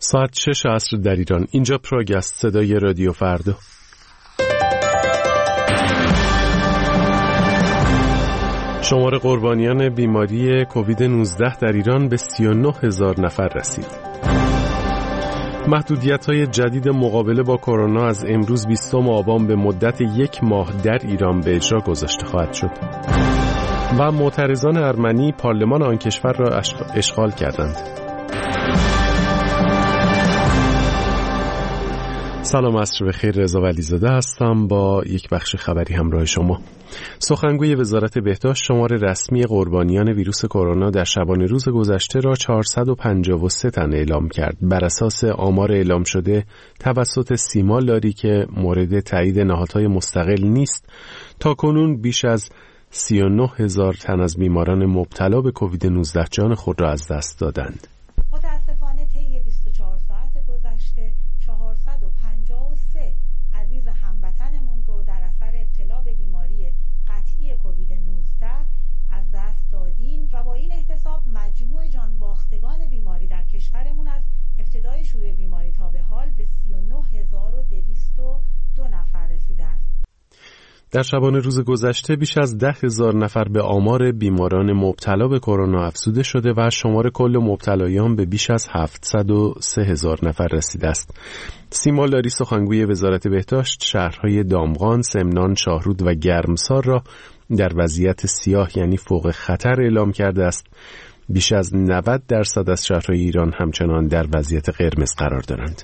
ساعت 6 عصر در ایران. اینجا پراگ است، صدای رادیو فردا. شمار قربانیان بیماری کووید 19 در ایران به 39,000 نفر رسید. محدودیت‌های جدید مقابله با کرونا از امروز 20 آبان به مدت 1 ماه در ایران به اجرا گذاشته خواهد شد. و معترضان ارمنی پارلمان آن کشور را اشغال کردند. سلام، عصر بخیر. رضا ولیزاده هستم با یک بخش خبری همراه شما. سخنگوی وزارت بهداشت شمار رسمی قربانیان ویروس کرونا در شبانه روز گذشته را 453 تن اعلام کرد. بر اساس آمار اعلام شده توسط سیما لاری که مورد تایید نهادهای مستقل نیست، تاکنون بیش از 39,000 تن از بیماران مبتلا به کووید 19 جان خود را از دست دادند. متاسفانه طی 24 ساعت گذشته 453 عزیز هموطنمون رو در اثر ابتلا به بیماری قطعی کووید 19 از دست دادیم و با این احتساب مجموع جانباختگان بیماری در کشورمون از ابتدای شیوع بیماری تا به حال به 39,202 نفر رسیده است. در شبانه روز گذشته بیش از 10,000 نفر به آمار بیماران مبتلا به کرونا افزوده شده و شمار کل مبتلایان به بیش از 703,000 نفر رسیده است. سیما لاری سخنگوی وزارت بهداشت شهرهای دامغان، سمنان، شاهرود و گرمسار را در وضعیت سیاه یعنی فوق خطر اعلام کرده است. بیش از 90% از شهرهای ایران همچنان در وضعیت قرمز قرار دارند.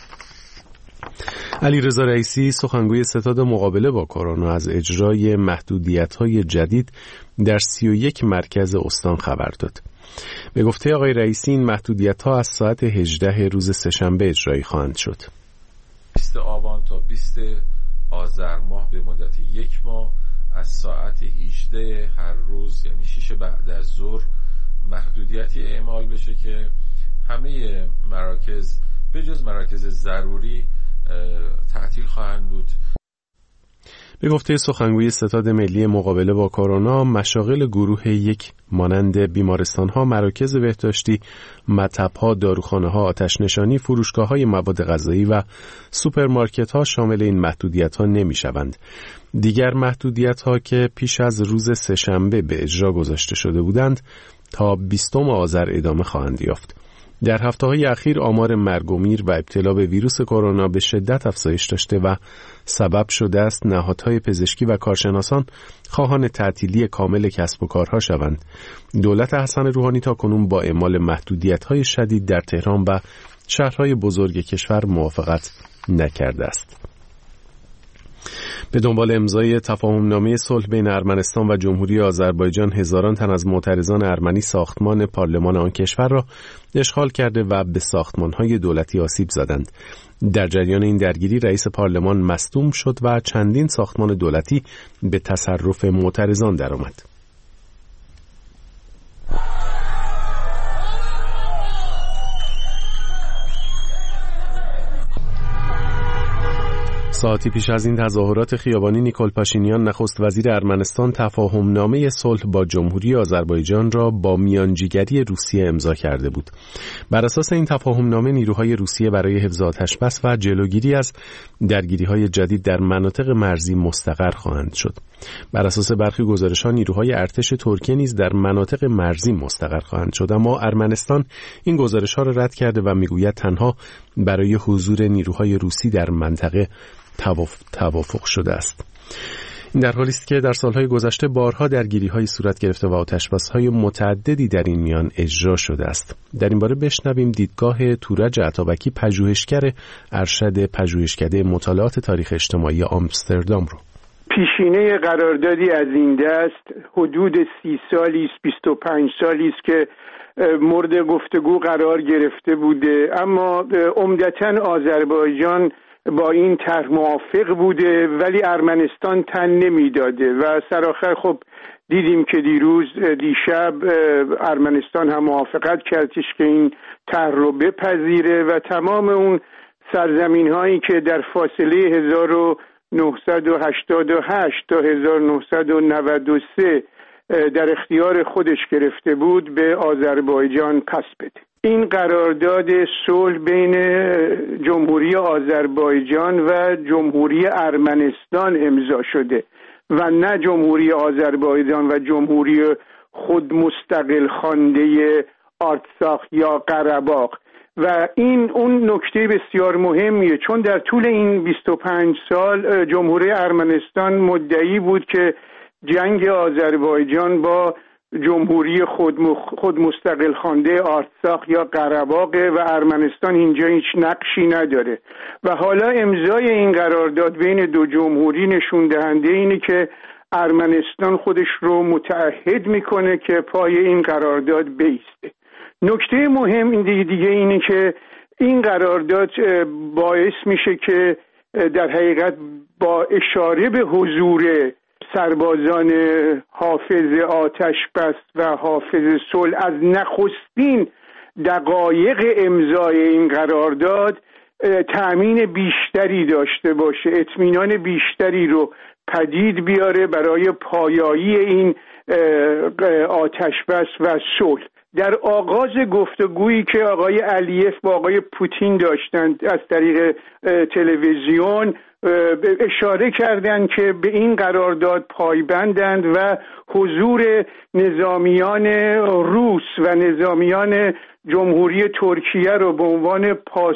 علیرضا رئیسی سخنگوی ستاد مقابله با کرونا از اجرای محدودیت‌های جدید در 31 مرکز استان خبر داد. به گفته آقای رئیسی این محدودیت‌ها از ساعت 18 روز سه‌شنبه اجرایی خواهند شد. 20 آبان تا 20 آذر ماه به مدت 1 ماه از ساعت 18 هر روز یعنی 6 بعد از ظهر محدودیتی اعمال بشه که همه مراکز به جز مراکز ضروری تعطیل خواهند بود. به گفته سخنگوی ستاد ملی مقابله با کرونا، مشاغل گروه یک مانند بیمارستان‌ها، مراکز بهداشتی، مطب‌ها، داروخانه‌ها، آتش‌نشانی، فروشگاه‌های مواد غذایی و سوپرمارکت‌ها شامل این محدودیت‌ها نمی‌شوند. دیگر محدودیت‌ها که پیش از روز سه‌شنبه به اجرا گذاشته شده بودند تا 20 آذر ادامه خواهند یافت. در هفته‌های اخیر آمار مرگ و میر و ابتلا به ویروس کرونا به شدت افزایش داشته و سبب شده است نهادهای پزشکی و کارشناسان خواهان تعطیلی کامل کسب و کارها شوند. دولت حسن روحانی تاکنون با اعمال محدودیت‌های شدید در تهران و شهرهای بزرگ کشور موافقت نکرده است. به دنبال امضای تفاهمنامه صلح بین ارمنستان و جمهوری آذربایجان، هزاران تن از معترضان ارمنی ساختمان پارلمان آن کشور را اشغال کرده و به ساختمان‌های دولتی آسیب زدند. در جریان این درگیری رئیس پارلمان مصدوم شد و چندین ساختمان دولتی به تصرف معترضان درآمد. ساعتی پیش از این تظاهرات خیابانی نیکول پاشینیان نخست وزیر ارمنستان تفاهمنامه صلح با جمهوری آذربایجان را با میانجیگری روسیه امضا کرده بود. بر اساس این تفاهمنامه نیروهای روسیه برای حفظ آتش‌بس و جلوگیری از درگیری‌های جدید در مناطق مرزی مستقر خواهند شد. بر اساس برخی گزارش‌ها نیروهای ارتش ترکیه نیز در مناطق مرزی مستقر خواهند شد، اما ارمنستان این گزارش‌ها را رد کرده و میگوید تنها برای حضور نیروهای روسی در منطقه توافق شده است. این در حالی است که در سالهای گذشته بارها درگیری‌های صورت گرفته و آتش‌بس‌های متعددی در این میان اجرا شده است. در این باره بشنویم دیدگاه تورج عطابکی، پژوهشگر ارشد پژوهشکده مطالعات تاریخ اجتماعی آمستردام رو. پیشینه قراردادی از این دست حدود 30 سالی است، 25 سالی است که مورد گفتگو قرار گرفته بوده، اما عمدتاً آذربایجان با این طرح موافق بوده ولی ارمنستان تن نمیداده و سرآخر خب دیدیم که دیشب ارمنستان هم موافقت کردش که این طرح رو بپذیره و تمام اون سرزمین هایی که در فاصله 1988 تا 1993 در اختیار خودش گرفته بود به آذربایجان پس بده. این قرارداد صلح بین جمهوری آذربایجان و جمهوری ارمنستان امضا شده و نه جمهوری آذربایجان و جمهوری خود مستقل خوانده آرتساخ یا قره‌باغ. و این اون نکته بسیار مهمیه، چون در طول این 25 سال جمهوری ارمنستان مدعی بود که جنگ آذربایجان با جمهوری خود مستقل خوانده آرتساخ یا قره‌باغ و ارمنستان اینجا هیچ نقشی نداره و حالا امضای این قرارداد بین دو جمهوری نشون دهنده اینه که ارمنستان خودش رو متعهد میکنه که پای این قرارداد بیسته. نکته مهم این دیگه اینه که این قرارداد باعث میشه که در حقیقت با اشاره به حضور سربازان حافظ آتشبس و حافظ صلح از نخستین دقایق امضای این قرارداد تأمین بیشتری داشته باشه، اطمینان بیشتری رو پدید بیاره برای پایایی این آتشبس و صلح. در آغاز گفتگویی که آقای علیف با آقای پوتین داشتند از طریق تلویزیون اشاره کردند که به این قرارداد پایبندند و حضور نظامیان روس و نظامیان جمهوری ترکیه رو به عنوان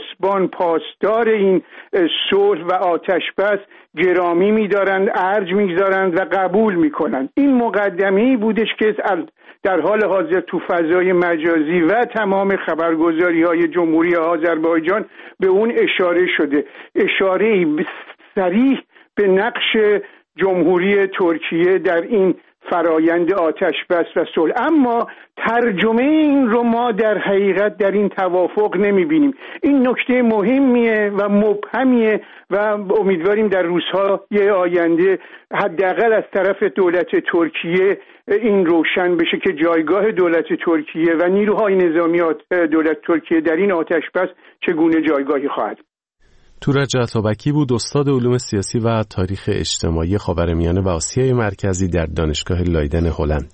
پاسدار این صلح و آتشبس گرامی می‌دارند، ارج می‌گذارند و قبول می‌کنند. این مقدمه‌ای بودش که در حال حاضر تو فضای مجازی و تمام خبرگزاری‌های جمهوری آذربایجان به اون اشاره شده، اشاره‌ای صریح به نقش جمهوری ترکیه در این فرایند آتشبس و صلح. اما ترجمه این رو ما در حقیقت در این توافق نمی‌بینیم. این نکته مهمیه و مبهمیه و امیدواریم در روزهای آینده حداقل از طرف دولت ترکیه این روشن بشه که جایگاه دولت ترکیه و نیروهای نظامی دولت ترکیه در این آتشبس چگونه جایگاهی خواهد. تورج عطابکی بود، استاد علوم سیاسی و تاریخ اجتماعی خاورمیانه و آسیای مرکزی در دانشگاه لایدن هلند.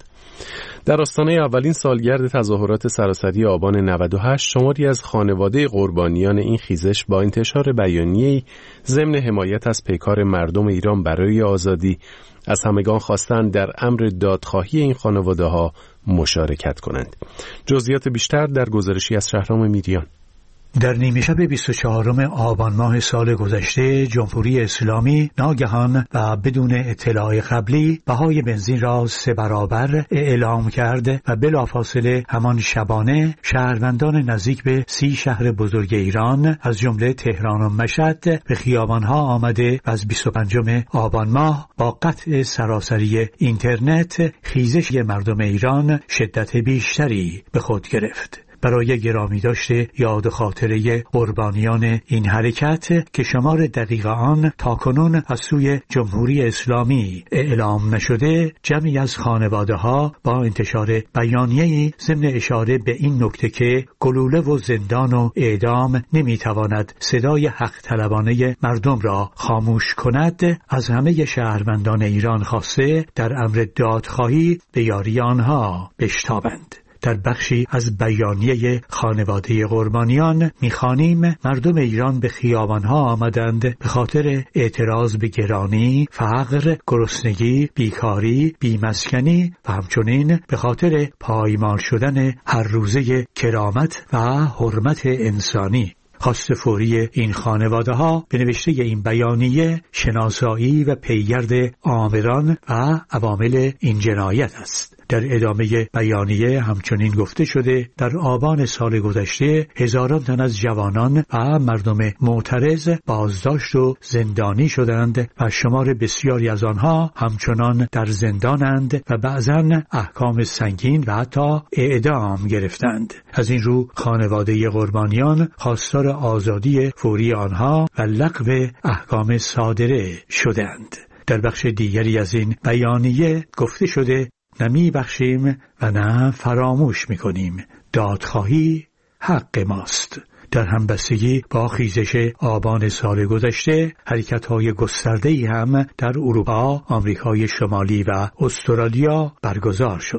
در آستانه اولین سالگرد تظاهرات سراسری آبان 98 شماری از خانواده قربانیان این خیزش با انتشار بیانیه‌ای ضمن حمایت از پیکار مردم ایران برای آزادی از همگان خواستند در امر دادخواهی این خانواده‌ها مشارکت کنند. جزئیات بیشتر در گزارشی از شهرام میریان. در نیمه شب 24 آبان ماه سال گذشته جمهوری اسلامی ناگهان و بدون اطلاع قبلی بهای بنزین را 3 برابر اعلام کرد و بلافاصله همان شبانه شهروندان نزدیک به 30 شهر بزرگ ایران از جمله تهران و مشهد به خیابانها آمده و از 25 آبان ماه با قطع سراسری اینترنت خیزش مردم ایران شدت بیشتری به خود گرفت. برای گرامی داشته یاد خاطره قربانیان این حرکت که شمار دقیق آن تاکنون از سوی جمهوری اسلامی اعلام نشده، جمعی از خانواده ها با انتشار بیانیه‌ای ضمن اشاره به این نکته که گلوله و زندان و اعدام نمیتواند صدای حق طلبانه مردم را خاموش کند، از همه شهروندان ایران خواسته در امر دادخواهی به یاری آنها بشتابند. در بخشی از بیانیه خانواده قربانیان می‌خوانیم مردم ایران به خیابان‌ها آمدند به خاطر اعتراض به گرانی، فقر، گرسنگی، بیکاری، بیمسکنی و همچنین به خاطر پایمال شدن هر روزه کرامت و حرمت انسانی. خواست فوری این خانواده ها به نوشته این بیانیه شناسایی و پیگرد آمران و عوامل این جنایت است. در ادامه بیانیه همچنین گفته شده در آبان سال گذشته هزاران تن از جوانان و مردم معترض بازداشت و زندانی شدند و شمار بسیاری از آنها همچنان در زندانند و بعضاً احکام سنگین و حتی اعدام گرفتند. از این رو خانواده قربانیان خواستار آزادی فوری آنها و لغو احکام صادره شدند. در بخش دیگری از این بیانیه گفته شده نمی بخشیم و نه فراموش می کنیم. دادخواهی حق ماست. در همبستگی با خیزش آبان سال گذشته حرکت‌های گسترده‌ای هم در اروپا، آمریکای شمالی و استرالیا برگزار شد.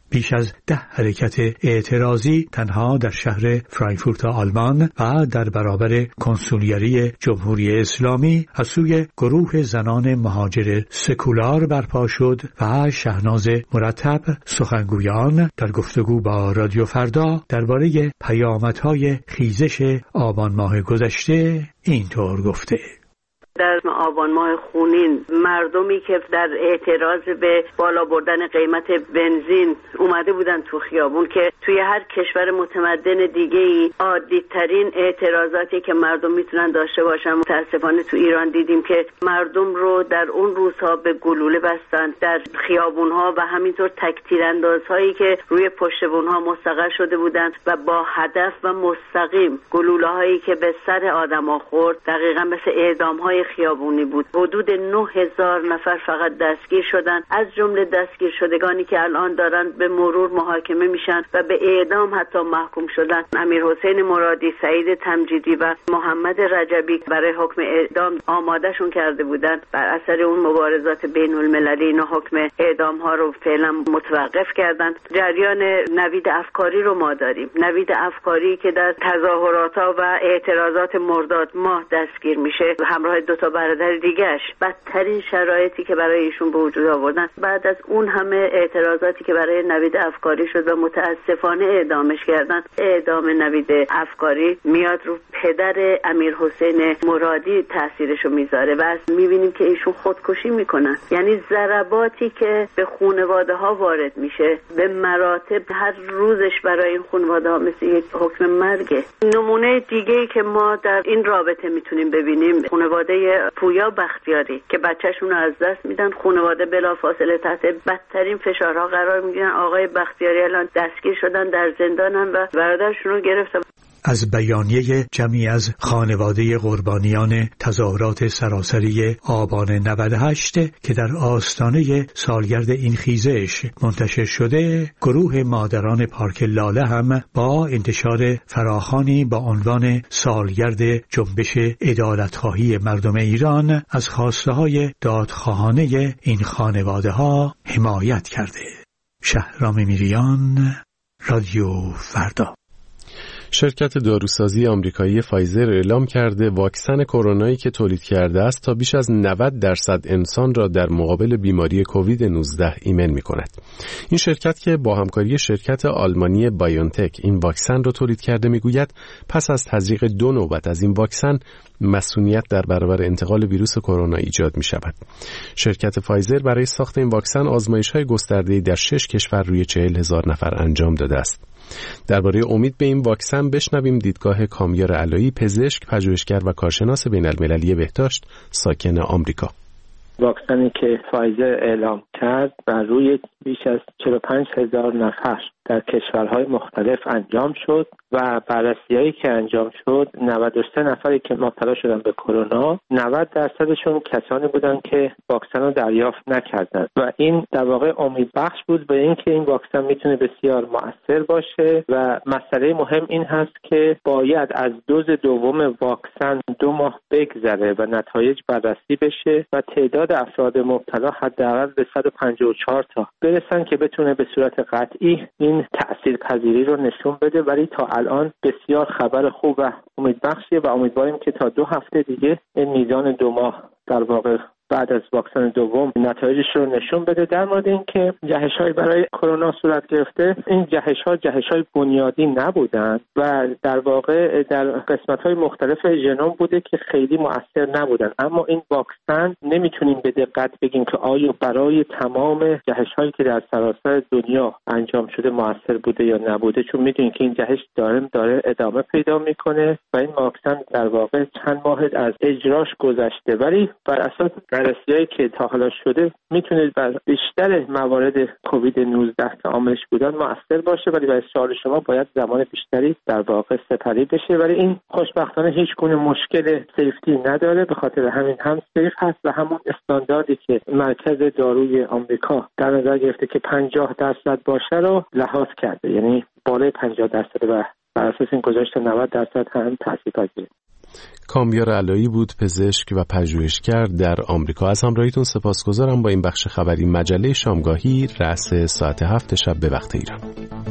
بیش از 10 حرکت اعتراضی تنها در شهر فرانکفورت آلمان و در برابر کنسولیری جمهوری اسلامی از سوی گروه زنان مهاجر سکولار برپا شد و شهناز مرتب سخنگویان در گفتگو با رادیو فردا درباره پیامدهای خیزش آبان ماه گذشته اینطور گفته: در آبان ماه خونین مردمی که در اعتراض به بالا بردن قیمت بنزین اومده بودن تو خیابون، که توی هر کشور متمدن دیگه‌ای عادی ترین اعتراضاتی که مردم میتونن داشته باشن، متاسفانه تو ایران دیدیم که مردم رو در اون روزها به گلوله بستن در خیابون‌ها و همینطور تک‌تیراندازهایی که روی پشت‌بون‌ها مستقر شده بودن و با هدف و مستقیم گلوله‌هایی که به سر آدم‌ها خورد دقیقاً مثل اعدام‌های خیابونی بود. حدود 9000 نفر فقط دستگیر شدن، از جمله دستگیر شدگانی که الان دارن به مرور محاکمه میشن و به اعدام حتی محکوم شدن. امیرحسین مرادی، سعید تمجیدی و محمد رجبی برای حکم اعدام آمادهشون کرده بودن. بر اثر اون مبارزات بین المللی اینا حکم اعدام ها رو فعلا متوقف کردن. جریان نوید افکاری رو ما داریم، نوید افکاری که در تظاهرات و اعتراضات مرداد ماه دستگیر میشه همراه دو تا برادر دیگه‌اش. بدترین شرایطی که برای ایشون به وجود آوردن بعد از اون همه اعتراضاتی که برای نوید افکاری شد و متاسفانه اعدامش کردن. اعدام نوید افکاری میاد رو پدر امیرحسین مرادی تاثیرشو میذاره و میبینیم که ایشون خودکشی میکنن. یعنی ضرباتی که به خانواده ها وارد میشه به مراتب هر روزش برای این خانواده ها مثل یک حکم مرگه. نمونه دیگه‌ای که ما در این رابطه میتونیم ببینیم خانواده پویا بختیاری که بچه‌شون رو از دست میدن، خانواده بلافاصله تحت بدترین فشارها قرار میگیرن. آقای بختیاری الان دستگیر شدن، در زندانن و برادرشون رو گرفتن. از بیانیه جمعی از خانواده قربانیان تظاهرات سراسری آبان 98 که در آستانه سالگرد این خیزش منتشر شده، گروه مادران پارک لاله هم با انتشار فراخوانی با عنوان سالگرد جنبش عدالتخواهی مردم ایران از خواسته‌های دادخواهانه این خانواده ها حمایت کرده. شهرام میریان، رادیو فردا. شرکت داروسازی آمریکایی فایزر اعلام کرده واکسن کرونایی که تولید کرده است تا بیش از 90% انسان را در مقابل بیماری کووید 19 ایمن می‌کند. این شرکت که با همکاری شرکت آلمانی بایونتک این واکسن را تولید کرده میگوید پس از تزریق 2 نوبت از این واکسن مسئولیت در برابر انتقال ویروس کرونا ایجاد می شود. شرکت فایزر برای ساخت این واکسن آزمایش‌های گسترده‌ای در 6 کشور روی 40,000 نفر انجام داده است. درباره امید به این واکسن بشنویم دیدگاه کامیار علایی، پزشک، پژوهشگر و کارشناس بین‌المللی بهداشت ساکن آمریکا. واکسنی که فایزر اعلام کرد بر روی بیش از 45,000 نفر در کشورهای مختلف انجام شد و بررسی‌هایی که انجام شد 93 نفری که مبتلا شدن به کرونا 90% کسانی بودند که واکسن رو دریافت نکردند و این در واقع امیدبخش بود به اینکه این واکسن میتونه بسیار مؤثر باشه و مسئله مهم این هست که باید از دوز دوم واکسن 2 ماه بگذره و نتایج بررسی بشه و تعداد افراد مبتلا حداقل به 154 تا برسن که بتونه به صورت قطعی این تأثیرپذیری رو نشون بده. ولی تا الان بسیار خبر خوب و امیدبخشیه و امیدواریم که تا 2 هفته دیگه این میزان 2 ماه در واقع بعد از واکسن دوم نتایجش رو نشون بده. در مورد اینکه جهش‌های برای کرونا صورت گرفته، این جهش‌های بنیادی نبودن و در واقع در قسمت‌های مختلف ژنوم بوده که خیلی مؤثر نبودن. اما این واکسن نمیتونیم به دقت بگیم که آیا برای تمام جهش‌هایی که در سراسر دنیا انجام شده مؤثر بوده یا نبوده، چون میدونیم که این جهش داره ادامه پیدا میکنه و این واکسن در واقع چند ماه از اجراش گذشته، ولی بر اساس بررسی‌هایی که تا حالا شده میتونه بر بیشتر موارد کووید 19 که عاملش بودن مؤثر باشه، ولی برای سوال شما باید زمان بیشتری در واقع سپری بشه. ولی این خوشبختانه هیچ گونه مشکل سیفتی نداره، به خاطر همین هم سیف هست و همون استانداردی که مرکز داروی آمریکا در نظر گرفته که 50% باشه رو لحاظ کرده، یعنی بالای 50% و بر اساس این گذاشت 90% هم تاثیرپذیره. کامیار علایی بود، پزشک و پژوهشگر در آمریکا. از همراهیتون سپاسگزارم با این بخش خبری مجله شامگاهی رأس ساعت 7 شب به وقت ایران.